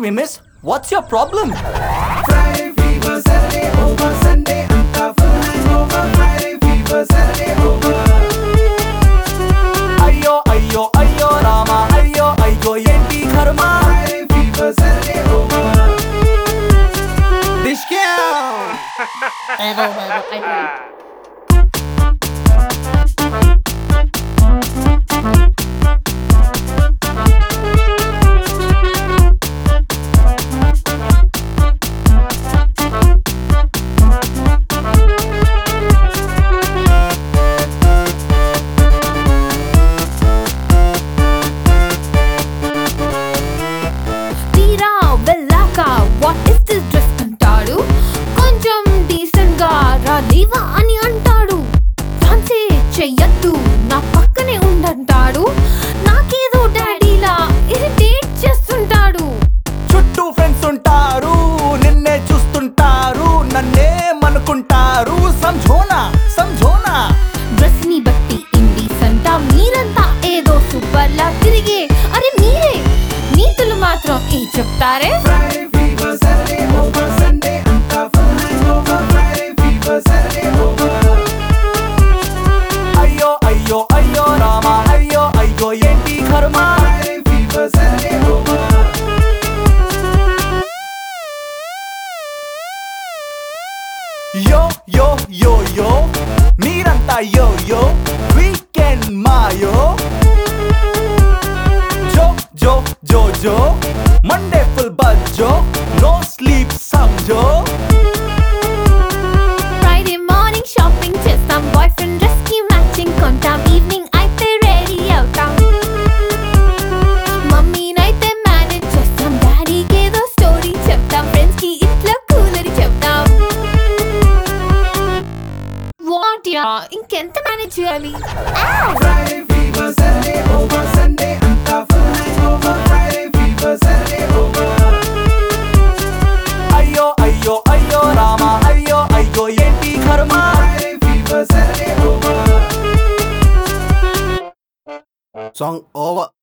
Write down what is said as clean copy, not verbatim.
me, miss? What's your problem? Friday fever, Saturday over, Sunday anta full hangover. Friday fever, Saturday over. Ayyo, ayyo, ayyo, Rama, ayyo, ayyo, enti karma. Friday fever, Saturday over. Discount! What is this dress అంటాడు కొంచెం decent గా రాలేవా అని అంటాడు డాన్సే చెయ్యొద్దు నా పక్కనే ఉండంటాడు నాకేదో డాడీలా irritate చేస్తుంటాడు చుట్టూ ఫ్రెండ్స్ ఉంటారు నిన్నే చూస్తుంటారు నన్నేమనుకుంటారు సంజోనా సంజోనా డ్రెస్ ని బట్టి ఇండీసెంట్ మీరంతా ఏదో సూపర్ లా తిరిగే అరే మీరే నీతులు మాత్రం ఏ చెప్తారే Friday fever, Saturday over, Sunday anta full hangover. Friday fever, Saturday over. అయ్యో అయ్యో అయ్యో రామా అయ్యో అయ్యో ఏంటి కర్మ Friday fever, Saturday over. యో యో యో యో మీరంతా యో యో వీకెండ్ మాయో జో జో జో జో మండే ఫుల్ బజ్జో నో స్లీప్ సంజో ఫ్రైడే మార్నింగ్ షాపింగ్ చేస్తాం బాయ్ ఫ్రెండ్ డ్రెస్ కి మ్యాచింగ్ కొంటాం ఈవినింగ్ అయితే రెడీ అవుతాం మమ్మీనైతే మేనేజ్ చేస్తాం డాడీకి ఏదో స్టోరీ చెప్తాం ఫ్రెండ్స్ కి ఇట్లా కూలరి చెప్తాం వాట్ యా ఇంకెంత మేనేజ్ చేయాలి Friday fever, Saturday over, Sunday anta full hangover. Friday fever, Saturday over. అయ్యో అయ్యో అయ్యో రామా అయ్యో అయ్యో ఏంటి కర్మ Friday fever, Saturday over. Song over